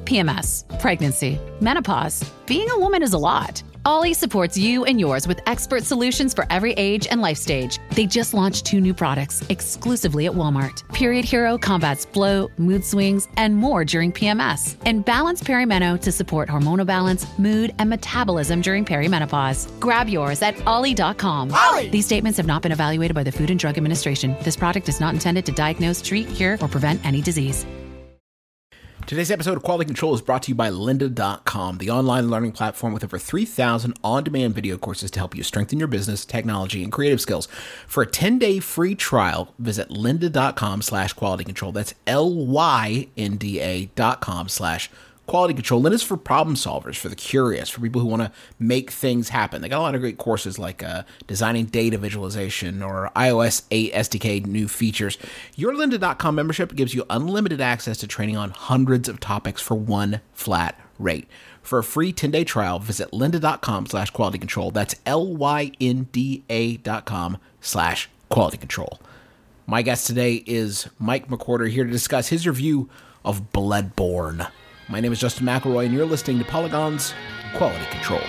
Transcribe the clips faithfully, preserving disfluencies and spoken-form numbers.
P M S, pregnancy, menopause. Being a woman is a lot. Ollie supports you and yours with expert solutions for every age and life stage. They just launched two new products exclusively at Walmart. Period Hero combats bloat, mood swings, and more during P M S. And Balance Perimeno to support hormonal balance, mood, and metabolism during perimenopause. Grab yours at ollie dot com. Ollie! These statements have not been evaluated by the Food and Drug Administration. This product is not intended to diagnose, treat, cure, or prevent any disease. Today's episode of Quality Control is brought to you by lynda dot com, the online learning platform with over three thousand on-demand video courses to help you strengthen your business, technology, and creative skills. For a ten-day free trial, visit lynda dot com slash quality control. That's L Y N D A dot com slash quality control. Lynda's for problem solvers, for the curious, for people who want to make things happen. They got a lot of great courses like uh, designing data visualization or i O S eight S D K new features. Your lynda dot com membership gives you unlimited access to training on hundreds of topics for one flat rate. For a free ten-day trial, visit lynda dot com slash quality control. That's L Y N D A dot com slash quality control. My guest today is Mike McWhorter, here to discuss his review of Bloodborne. My name is Justin McElroy, and you're listening to Polygon's Quality Control.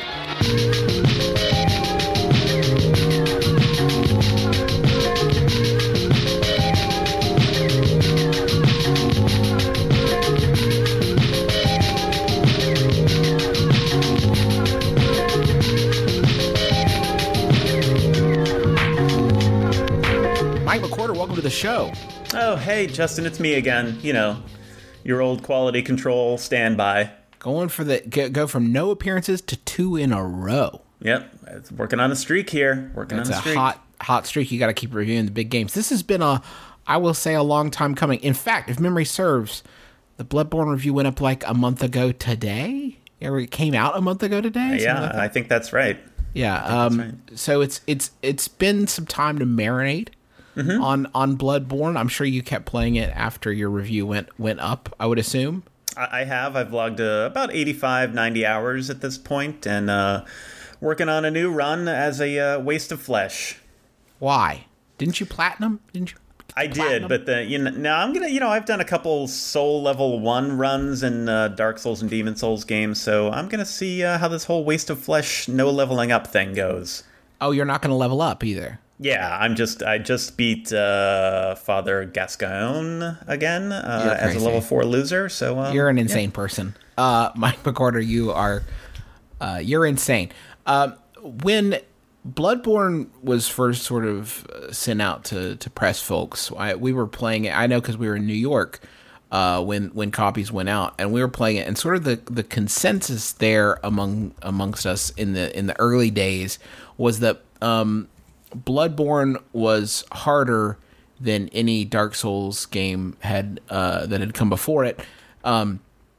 Mike McWhorter, welcome to the show. Oh, hey, Justin, it's me again. You know, your old quality control standby. Going for the go from no appearances to two in a row. Yep, it's working on a streak here. Working It's on a a streak. hot, hot streak. You got to keep reviewing the big games. This has been a, I will say, a long time coming. In fact, if memory serves, the Bloodborne review went up like a month ago today. Or it came out a month ago today. Yeah, like I think that's right. Yeah. I Um. think that's right. So it's it's it's been some time to marinate Mm-hmm. on on Bloodborne. I'm sure you kept playing it after your review went went up, I would assume. I I have. I've logged uh, about eighty-five, ninety hours at this point, and uh, working on a new run as a uh, Waste of Flesh. Why? Didn't you platinum? Didn't you? I did, platinum? but the, you know, now I'm gonna, you know, I've done a couple Soul Level One runs in uh, Dark Souls and Demon Souls games, so I'm gonna see uh, how this whole Waste of Flesh, no leveling up thing goes. Oh, you're not going to level up either. Yeah, I'm just, I just beat uh, Father Gascoigne again uh, You're as a crazy. level four loser. So uh, You're an insane person. Uh, Mike McWhorter, you are, uh, you're insane. Um, when Bloodborne was first sort of uh, sent out to, to press folks, I, we were playing it, I know because we were in New York uh, when when copies went out, and we were playing it, and sort of the, the consensus there among amongst us in the in the early days was that um, Bloodborne was harder than any Dark Souls game had uh, that had come before it. Um,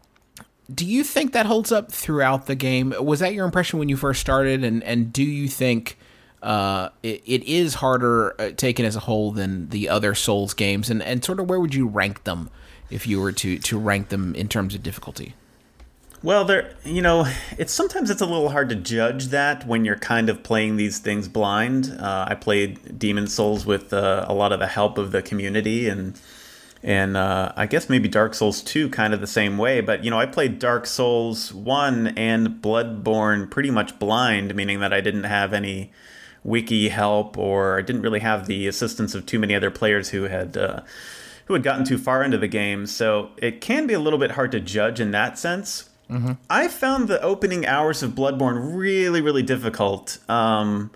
do you think that holds up throughout the game? Was that your impression when you first started? And, and do you think uh, it, it is harder uh, taken as a whole than the other Souls games? And, and sort of where would you rank them if you were to, to rank them in terms of difficulty? Well, there, you know, it's sometimes it's a little hard to judge that when you're kind of playing these things blind. Uh, I played Demon Souls with uh, a lot of the help of the community, and and uh, I guess maybe Dark Souls two kind of the same way. But you know, I played Dark Souls one and Bloodborne pretty much blind, meaning that I didn't have any wiki help, or I didn't really have the assistance of too many other players who had. Uh, who had gotten too far into the game. So it can be a little bit hard to judge in that sense. Mm-hmm. I found the opening hours of Bloodborne really, really difficult. Um,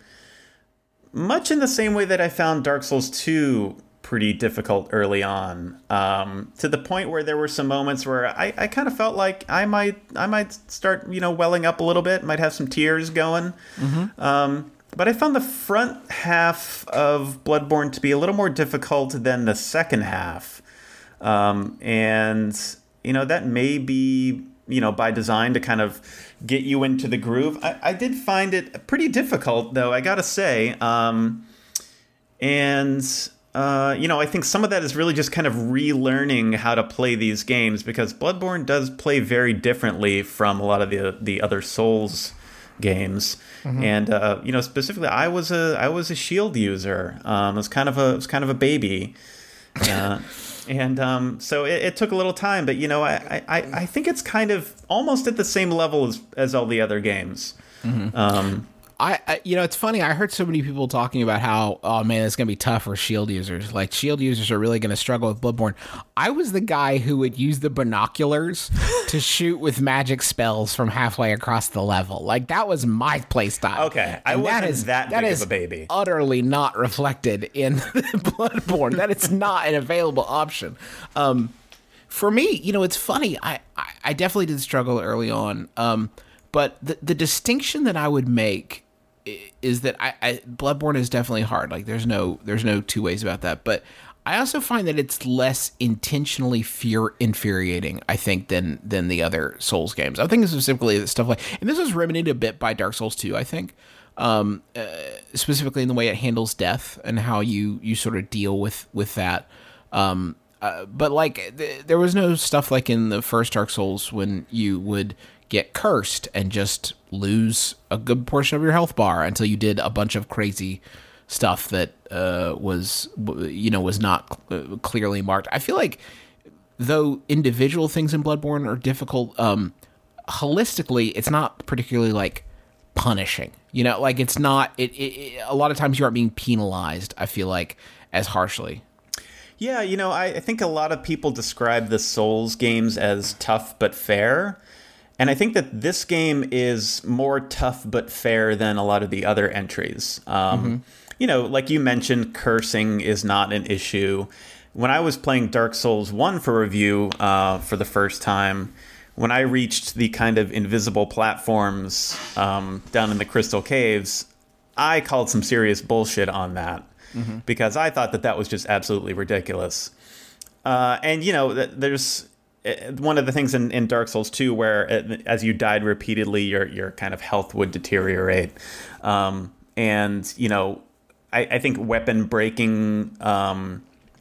much in the same way that I found Dark Souls two pretty difficult early on. Um, to the point where there were some moments where I, I kind of felt like I might I might start, you know, welling up a little bit, might have some tears going. Mm-hmm. Um, but I found the front half of Bloodborne to be a little more difficult than the second half. Um, and, you know, that may be, you know, by design to kind of get you into the groove. I, I did find it pretty difficult, though, I gotta say. Um, and, uh, you know, I think some of that is really just kind of relearning how to play these games, because Bloodborne does play very differently from a lot of the the other Souls games. Mm-hmm. And uh, you know, specifically, I was a I was a shield user. Um, it was kind of a it was kind of a baby. Uh, and um, so it, it took a little time, but you know, I, I, I think it's kind of almost at the same level as, as all the other games. Mm-hmm. Um, I, I, you know, it's funny. I heard so many people talking about how, oh man, it's going to be tough for shield users. Like, shield users are really going to struggle with Bloodborne. I was the guy who would use the binoculars to shoot with magic spells from halfway across the level. Like, that was my play style. Okay, I and wasn't that, is, that, that big is of a baby. Utterly not reflected in Bloodborne. That it's not an available option. Um, for me, you know, it's funny. I, I, I definitely did struggle early on. Um, but the the distinction that I would make is that I, I Bloodborne is definitely hard. Like there's no there's no two ways about that. But I also find that it's less intentionally fear infuriating, I think, than than the other Souls games. I think specifically that stuff like, and this was remedied a bit by Dark Souls two, I think, um, uh, specifically in the way it handles death and how you you sort of deal with with that. Um, uh, but like th- there was no stuff like in the first Dark Souls when you would get cursed and just lose a good portion of your health bar until you did a bunch of crazy stuff that uh, was, you know, was not cl- clearly marked. I feel like though individual things in Bloodborne are difficult, um, holistically, it's not particularly like punishing, you know, like it's not, it, it, it a lot of times you aren't being penalized, I feel like, as harshly. Yeah, you know, I, I think a lot of people describe the Souls games as tough but fair. And I think that this game is more tough but fair than a lot of the other entries. Um, mm-hmm. You know, like you mentioned, cursing is not an issue. When I was playing Dark Souls one for review uh, for the first time, when I reached the kind of invisible platforms um, down in the Crystal Caves, I called some serious bullshit on that mm-hmm. because I thought that that was just absolutely ridiculous. Uh, and, you know, there's... One of the things in, in Dark Souls two, where it, as you died repeatedly, your your kind of health would deteriorate, um, and you know, I, I think weapon breaking um,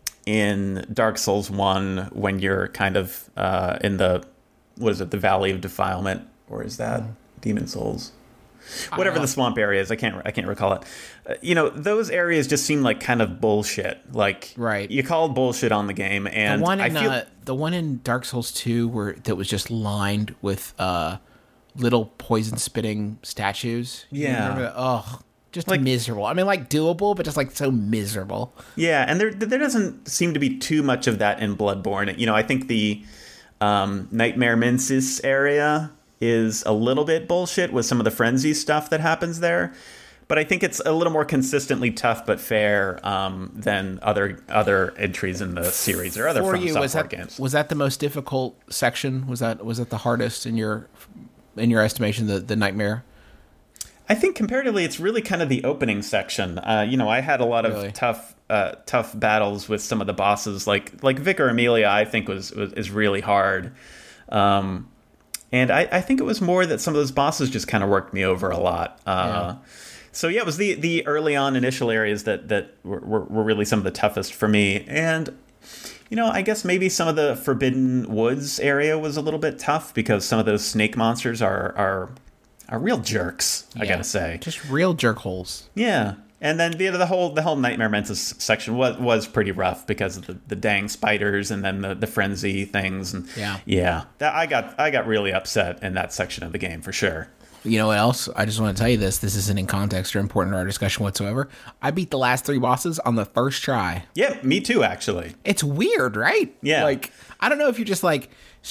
in Dark Souls one, when you're kind of uh, in the what is it, the Valley of Defilement, or is that mm. Demon Souls? Whatever the swamp area is, I can't I can't recall it. Uh, you know, those areas just seem like kind of bullshit. Like, right. You called bullshit on the game, and the one in, I feel uh, the one in Dark Souls two where that was just lined with uh, little poison spitting statues. You yeah. remember that? Oh, just like, miserable. I mean, like doable, but just like so miserable. Yeah, and there there doesn't seem to be too much of that in Bloodborne. You know, I think the um, Nightmare Mensis area is a little bit bullshit with some of the frenzy stuff that happens there, but I think it's a little more consistently tough but fair um, than other other entries in the series or other For From you, Software was that, games. Was that the most difficult section? Was that was that the hardest in your in your estimation? The the Nightmare. I think comparatively, it's really kind of the opening section. Uh, you know, I had a lot of really? tough uh, tough battles with some of the bosses, like like Vicar Amelia. I think was, was is really hard. Um, And I, I think it was more that some of those bosses just kind of worked me over a lot. Uh, yeah. So yeah, it was the, the early on initial areas that that were, were, were really some of the toughest for me. And, you know, I guess maybe some of the Forbidden Woods area was a little bit tough because some of those snake monsters are are, are real jerks, I yeah. gotta say. Just real jerk holes. Yeah. And then the the whole the whole Nightmare Mensis section was was pretty rough because of the, the dang spiders and then the, the frenzy things and yeah yeah that I got I got really upset in that section of the game for sure. You know what else? I just want to tell you this. This isn't in context or important to our discussion whatsoever. I beat the last three bosses on the first try. Yeah, me too. Actually, it's weird, right? Yeah. Like I don't know if you're just like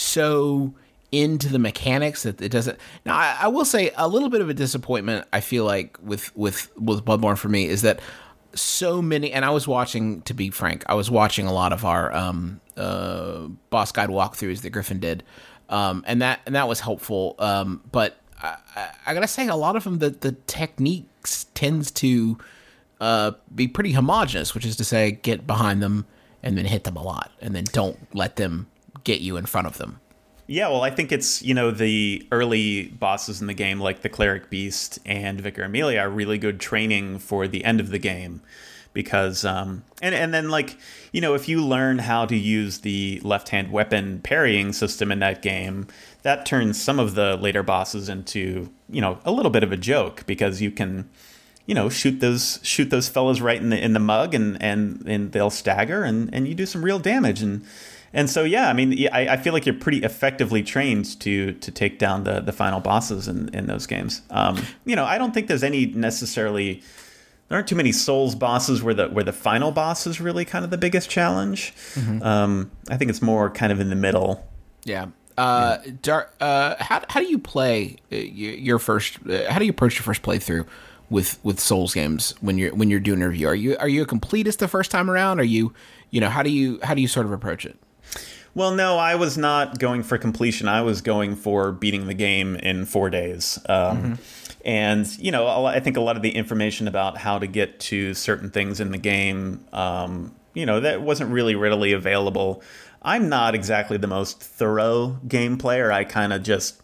so into the mechanics that it doesn't. Now, I, I will say a little bit of a disappointment. I feel like with with with Bloodborne for me is that so many. And I was watching, to be frank, I was watching a lot of our um, uh, boss guide walkthroughs that Griffin did, um, and that and that was helpful. Um, but I, I, I gotta say, a lot of them, the the techniques tends to uh, be pretty homogenous, which is to say, get behind them and then hit them a lot, and then don't let them get you in front of them. Yeah, well, I think it's, you know, the early bosses in the game, like the Cleric Beast and Vicar Amelia, are really good training for the end of the game. Because, um, and, and then, like, you know, if you learn how to use the left-hand weapon parrying system in that game, that turns some of the later bosses into, you know, a little bit of a joke. Because you can, you know, shoot those shoot those fellas right in the in the mug, and and, and they'll stagger, and, and you do some real damage. And and so yeah, I mean, I, I feel like you're pretty effectively trained to to take down the the final bosses in, in those games. Um, you know, I don't think there's any necessarily there aren't too many Souls bosses where the where the final boss is really kind of the biggest challenge. Mm-hmm. Um, I think it's more kind of in the middle. Yeah. Uh, yeah. Dar- uh, how how do you play your first? Uh, how do you approach your first playthrough with with Souls games when you're when you're doing a review? Are you are you a completist the first time around? Are you you know how do you how do you sort of approach it? Well, no, I was not going for completion. I was going for beating the game in four days. Um, mm-hmm. And, you know, I think a lot of the information about how to get to certain things in the game, um, you know, that wasn't really readily available. I'm not exactly the most thorough game player. I kind of just,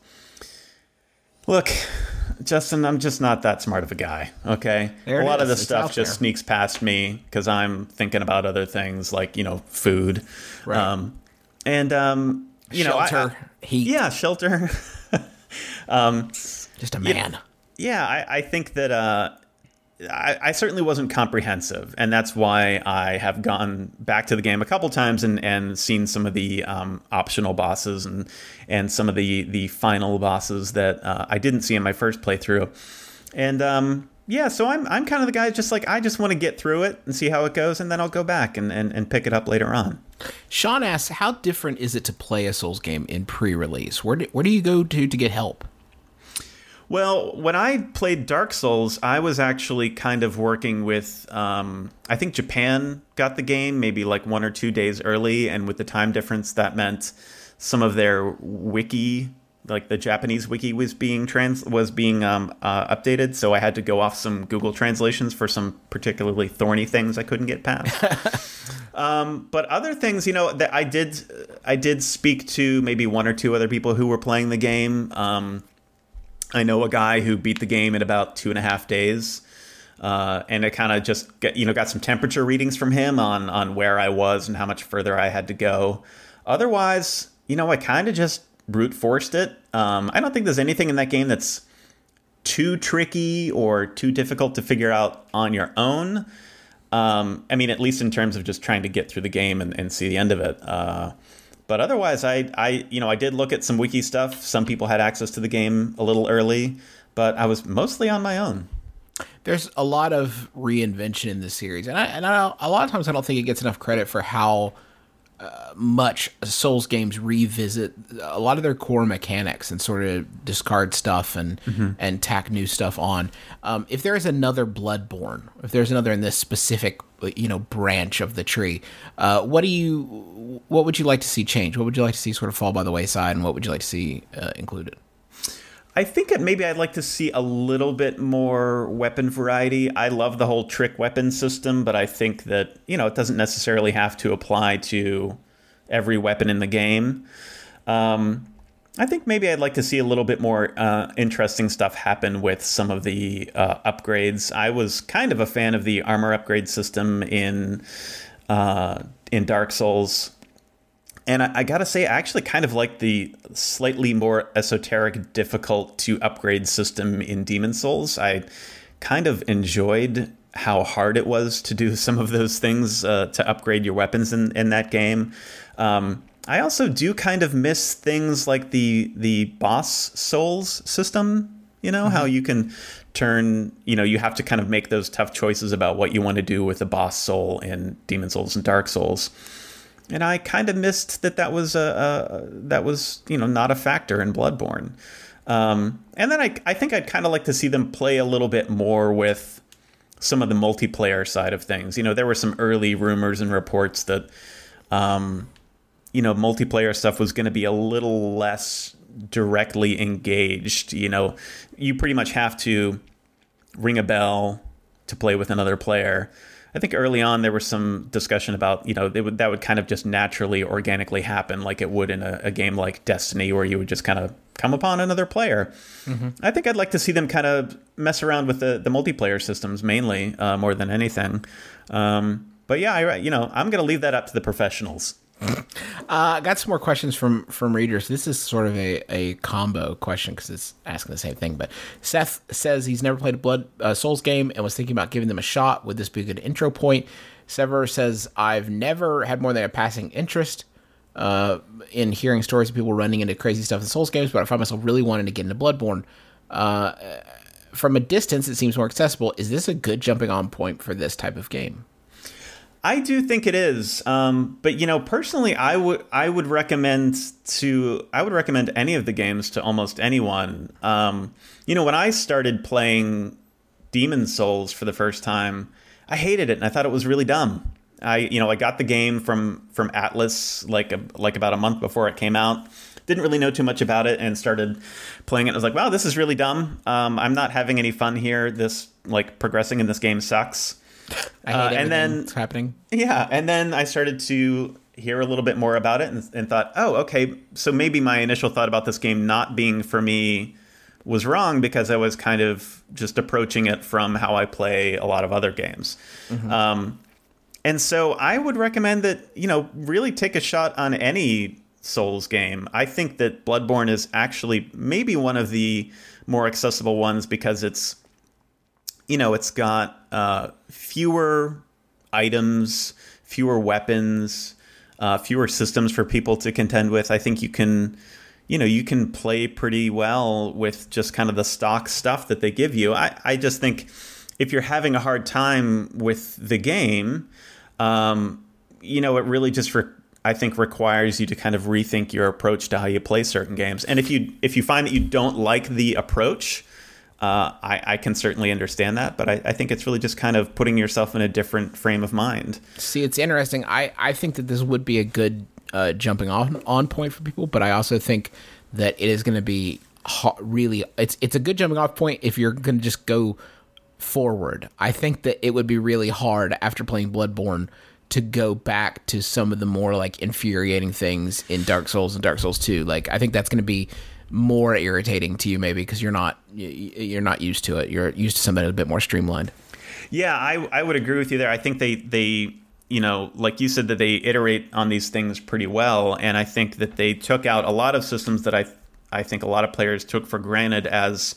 look, Justin, I'm just not that smart of a guy, okay? There a lot is. of the It's stuff just there. sneaks past me because I'm thinking about other things like, you know, food. Right. Um, and, um, you Shelter, know, I, I, heat. Yeah, shelter. um, Just a man. Yeah, I, I think that uh, I, I certainly wasn't comprehensive, and that's why I have gone back to the game a couple times and, and seen some of the um, optional bosses and and some of the, the final bosses that uh, I didn't see in my first playthrough. And um, yeah, so I'm I'm kind of the guy just like I just want to get through it and see how it goes, and then I'll go back and, and, and pick it up later on. Sean asks, how different is it to play a Souls game in pre-release? Where do, where do you go to to get help? Well, when I played Dark Souls, I was actually kind of working with, um, I think Japan got the game maybe like one or two days early, and with the time difference, that meant some of their wiki, like the Japanese wiki, was being trans was being um, uh, updated. So I had to go off some Google translations for some particularly thorny things I couldn't get past. um, but other things, you know, that I did, I did speak to maybe one or two other people who were playing the game. Um, I know a guy who beat the game in about two and a half days, uh, and I kind of just get, you know got some temperature readings from him on on where I was and how much further I had to go. Otherwise, you know, I kind of just brute forced it. Um, I don't think there's anything in that game that's too tricky or too difficult to figure out on your own. Um, I mean, at least in terms of just trying to get through the game and, and see the end of it. Uh, But otherwise, I, I, you know, I did look at some wiki stuff. Some people had access to the game a little early, but I was mostly on my own. There's a lot of reinvention in this series, and I, and I, a lot of times I don't think it gets enough credit for how uh, much Souls games revisit a lot of their core mechanics and sort of discard stuff and mm-hmm. and tack new stuff on. Um, if there is another Bloodborne, if there's another in this specific, you know, branch of the tree, uh, what do you, what would you like to see change? What would you like to see sort of fall by the wayside, and what would you like to see uh, included? I think that maybe I'd like to see a little bit more weapon variety. I love the whole trick weapon system, but I think that, you know, it doesn't necessarily have to apply to every weapon in the game. Um, I think maybe I'd like to see a little bit more uh, interesting stuff happen with some of the uh, upgrades. I was kind of a fan of the armor upgrade system in uh, in Dark Souls. And I, I gotta say, I actually kind of like the slightly more esoteric, difficult to upgrade system in Demon's Souls. I kind of enjoyed how hard it was to do some of those things uh, to upgrade your weapons in, in that game. Um, I also do kind of miss things like the the boss souls system. You know, mm-hmm. how you can turn, you know, you have to kind of make those tough choices about what you want to do with the boss soul in Demon's Souls and Dark Souls. And I kind of missed that that was a, a that was you know not a factor in Bloodborne. Um, and then I I think I'd kind of like to see them play a little bit more with some of the multiplayer side of things. You know, there were some early rumors and reports that um, you know multiplayer stuff was going to be a little less directly engaged. You know, you pretty much have to ring a bell to play with another player. I think early on there was some discussion about, you know, they would, that would kind of just naturally, organically happen like it would in a, a game like Destiny, where you would just kind of come upon another player. Mm-hmm. I think I'd like to see them kind of mess around with the, the multiplayer systems mainly, uh, more than anything. Um, but yeah, I, you know, I'm going to leave that up to the professionals. Uh, I got some more questions from, from readers. This is sort of a, a combo question because it's asking the same thing. But Seth says he's never played a Blood uh, Souls game and was thinking about giving them a shot. Would this be a good intro point? Sever says, I've never had more than a passing interest uh, in hearing stories of people running into crazy stuff in Souls games, but I find myself really wanting to get into Bloodborne. Uh, from a distance, it seems more accessible. Is this a good jumping on point for this type of game? I do think it is, um, but you know, personally, I would I would recommend to I would recommend any of the games to almost anyone. Um, you know, when I started playing Demon's Souls for the first time, I hated it and I thought it was really dumb. I you know I got the game from from Atlas like a, like about a month before it came out. Didn't really know too much about it and started playing it. I was like, wow, this is really dumb. Um, I'm not having any fun here. This like progressing in this game sucks. I hate uh, and then it's happening. Yeah, and then I started to hear a little bit more about it and, and thought, oh, okay, so maybe my initial thought about this game not being for me was wrong because I was kind of just approaching it from how I play a lot of other games. Mm-hmm. Um, and so I would recommend that, you know, really take a shot on any Souls game. I think that Bloodborne is actually maybe one of the more accessible ones because it's, you know, it's got uh, fewer items, fewer weapons, uh, fewer systems for people to contend with. I think you can, you know, you can play pretty well with just kind of the stock stuff that they give you. I, I just think if you're having a hard time with the game, um, you know, it really just, re- I think, requires you to kind of rethink your approach to how you play certain games. And if you if you find that you don't like the approach, Uh, I, I can certainly understand that, but I, I think it's really just kind of putting yourself in a different frame of mind. See, it's interesting. I, I think that this would be a good uh, jumping on, on point for people, but I also think that it is going to be ho- really, it's it's a good jumping off point if you're going to just go forward. I think that it would be really hard after playing Bloodborne to go back to some of the more like infuriating things in Dark Souls and Dark Souls two. Like, I think that's going to be more irritating to you maybe because you're not you're not used to it. You're used to something a bit more streamlined. Yeah, I I would agree with you there. I think they they you know, like you said, that they iterate on these things pretty well, and I think that they took out a lot of systems that I I think a lot of players took for granted as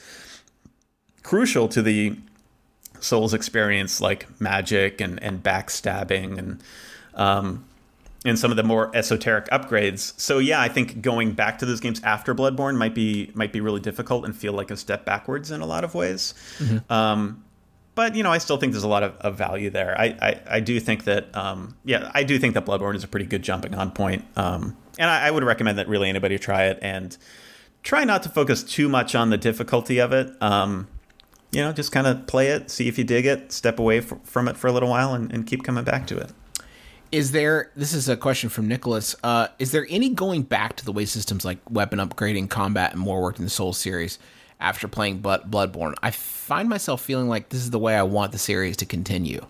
crucial to the Souls experience, like magic and and backstabbing and um and some of the more esoteric upgrades. So yeah, I think going back to those games after Bloodborne might be might be really difficult and feel like a step backwards in a lot of ways. Mm-hmm. Um, but you know, I still think there's a lot of, of value there. I, I, I do think that um, yeah, I do think that Bloodborne is a pretty good jumping on point. Um, and I, I would recommend that really anybody try it and try not to focus too much on the difficulty of it. Um, you know, just kind of play it, see if you dig it, step away f- from it for a little while, and, and keep coming back to it. Is there, this is a question from Nicholas, uh, is there any going back to the way systems like weapon upgrading, combat, and more worked in the Souls series after playing Blood- Bloodborne? I find myself feeling like this is the way I want the series to continue.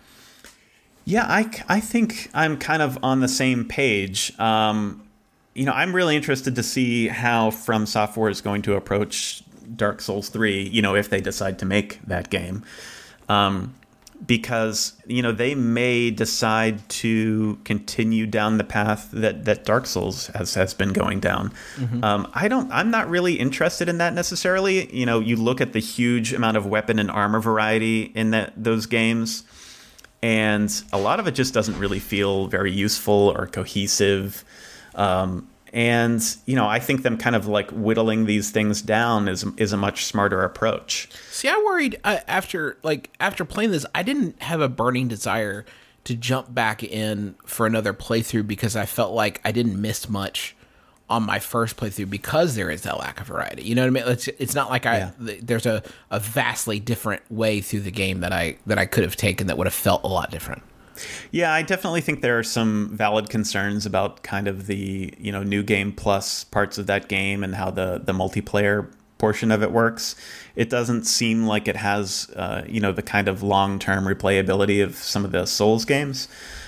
Yeah, I, I think I'm kind of on the same page. Um, you know, I'm really interested to see how From Software is going to approach Dark Souls three, you know, if they decide to make that game. Um Because, you know, they may decide to continue down the path that, that Dark Souls has, has been going down. Mm-hmm. Um, I don't, I'm not really interested in that necessarily. You know, you look at the huge amount of weapon and armor variety in that those games, and a lot of it just doesn't really feel very useful or cohesive. Um, and, you know, I think them kind of like whittling these things down is is a much smarter approach. See, I worried uh, after like after playing this, I didn't have a burning desire to jump back in for another playthrough because I felt like I didn't miss much on my first playthrough because there is that lack of variety. You know what I mean? It's it's not like I yeah. th- there's a, a vastly different way through the game that I that I could have taken that would have felt a lot different. Yeah, I definitely think there are some valid concerns about kind of the, you know, new game plus parts of that game and how the, the multiplayer portion of it works. It doesn't seem like it has, uh, you know, the kind of long-term replayability of some of the Souls games.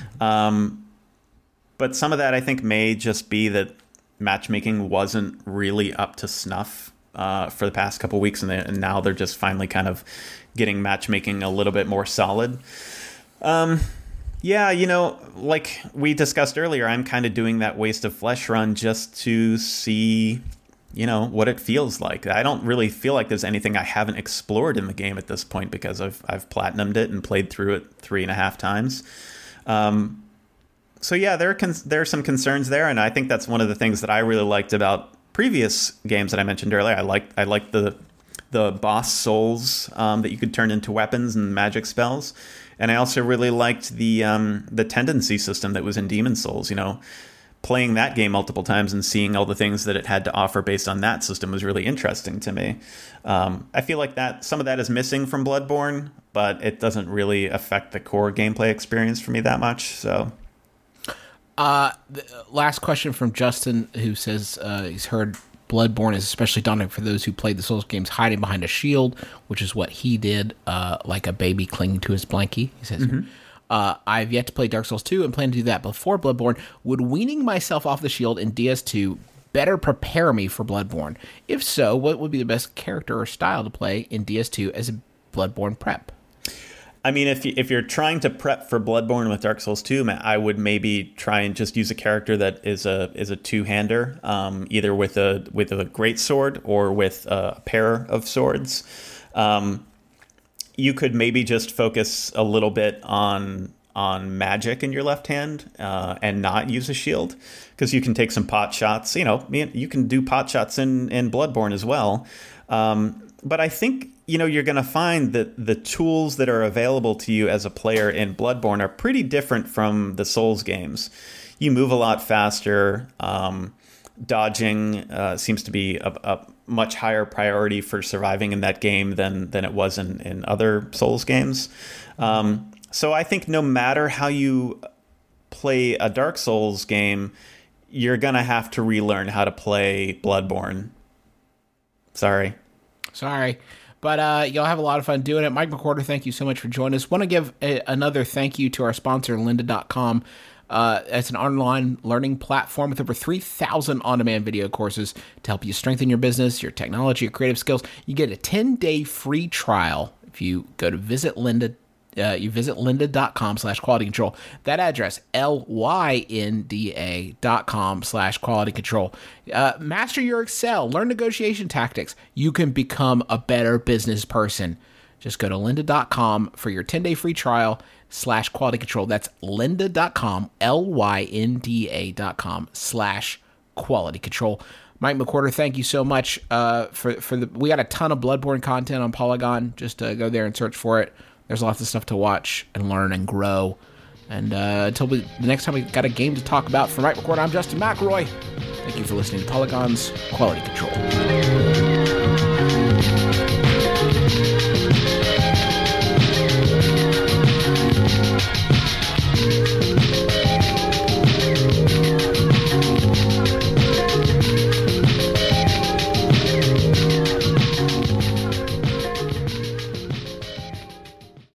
Um, but some of that, I think, may just be that matchmaking wasn't really up to snuff uh, for the past couple weeks, and, they, and now they're just finally kind of getting matchmaking a little bit more solid. Um Yeah, you know, like we discussed earlier, I'm kind of doing that Waste of Flesh run just to see, you know, what it feels like. I don't really feel like there's anything I haven't explored in the game at this point because I've I've platinumed it and played through it three and a half times. Um, so yeah, there are con- there are some concerns there, and I think that's one of the things that I really liked about previous games that I mentioned earlier. I liked I liked the the boss souls um, that you could turn into weapons and magic spells. And I also really liked the um, the tendency system that was in Demon's Souls. You know, playing that game multiple times and seeing all the things that it had to offer based on that system was really interesting to me. Um, I feel like that some of that is missing from Bloodborne, but it doesn't really affect the core gameplay experience for me that much. So, uh, the last question from Justin, who says uh, he's heard Bloodborne is especially daunting for those who played the Souls games hiding behind a shield, which is what he did, uh, like a baby clinging to his blankie. He says, mm-hmm. uh, I've yet to play Dark Souls two and plan to do that before Bloodborne. Would weaning myself off the shield in D S two better prepare me for Bloodborne? If so, what would be the best character or style to play in D S two as a Bloodborne prep? I mean, if you, if you're trying to prep for Bloodborne with Dark Souls two, I would maybe try and just use a character that is a is a two-hander, um, either with a with a great sword or with a pair of swords. Um, you could maybe just focus a little bit on on magic in your left hand uh, and not use a shield, because you can take some pot shots. You know, you can do pot shots in in Bloodborne as well. Um, but I think, you know, you're going to find that the tools that are available to you as a player in Bloodborne are pretty different from the Souls games. You move a lot faster. Um, dodging uh, seems to be a, a much higher priority for surviving in that game than than it was in, in other Souls games. Um, so I think no matter how you play a Dark Souls game, you're going to have to relearn how to play Bloodborne. Sorry. Sorry. But uh, you'll have a lot of fun doing it. Mike McWhorter, thank you so much for joining us. Want to give a, another thank you to our sponsor, lynda dot com. Uh, it's an online learning platform with over three thousand on-demand video courses to help you strengthen your business, your technology, your creative skills. You get a ten-day free trial if you go to visit Lynda. Uh, you visit lynda dot com slash quality control. That address, L Y N D A dot com slash quality control. Uh, master your Excel. Learn negotiation tactics. You can become a better business person. Just go to lynda dot com for your ten-day free trial slash quality control. That's lynda dot com, L Y N D A dot com slash quality control. Mike McWhorter, thank you so much uh, for, for the... We got a ton of Bloodborne content on Polygon. Just uh, go there and search for it. There's lots of stuff to watch and learn and grow. And uh, until we, the next time we got a game to talk about, for Mike McWhorter, I'm Justin McElroy. Thank you for listening to Polygon's Quality Control.